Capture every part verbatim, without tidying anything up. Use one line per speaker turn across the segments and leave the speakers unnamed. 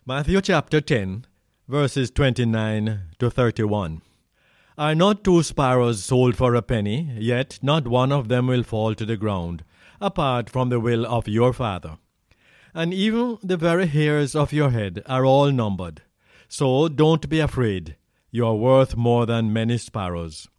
Matthew chapter ten, verses twenty-nine to thirty-one. Are not two sparrows sold for a penny? Yet not one of them will fall to the ground, apart from the will of your Father. And even the very hairs of your head are all numbered. So don't be afraid. You are worth more than many sparrows.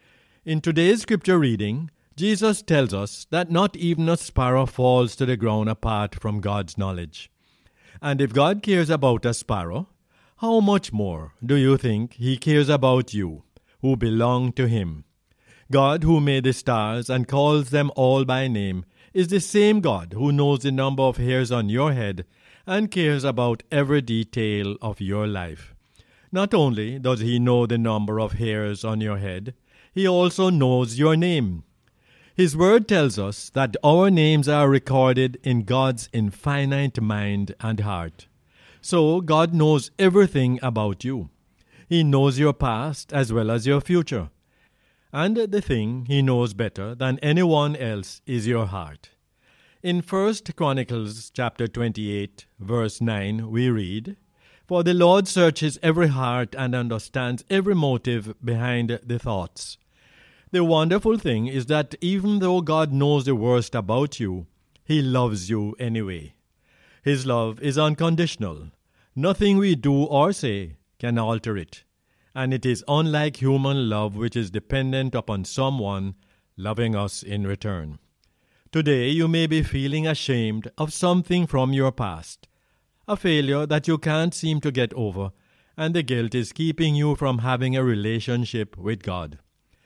In today's scripture reading, Jesus tells us that not even a sparrow falls to the ground apart from God's knowledge. And if God cares about a sparrow, how much more do you think He cares about you, who belong to Him? God, who made the stars and calls them all by name, is the same God who knows the number of hairs on your head and cares about every detail of your life. Not only does He know the number of hairs on your head, He also knows your name. His word tells us that our names are recorded in God's infinite mind and heart. So God knows everything about you. He knows your past as well as your future. And the thing He knows better than anyone else is your heart. In First Chronicles chapter twenty-eight, verse nine, we read, "For the Lord searches every heart and understands every motive behind the thoughts." The wonderful thing is that even though God knows the worst about you, He loves you anyway. His love is unconditional. Nothing we do or say can alter it. And it is unlike human love, which is dependent upon someone loving us in return. Today you may be feeling ashamed of something from your past, a failure that you can't seem to get over, and the guilt is keeping you from having a relationship with God.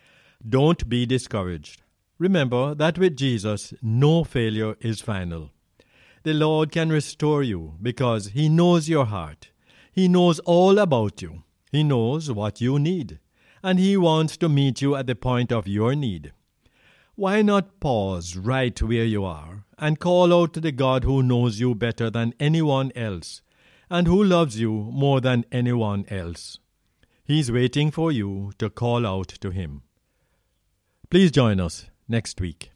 Don't be discouraged. Remember that with Jesus, no failure is final. The Lord can restore you because He knows your heart. He knows all about you. He knows what you need, and He wants to meet you at the point of your need. Why not pause right where you are and call out to the God who knows you better than anyone else and who loves you more than anyone else? He's waiting for you to call out to Him. Please join us next week.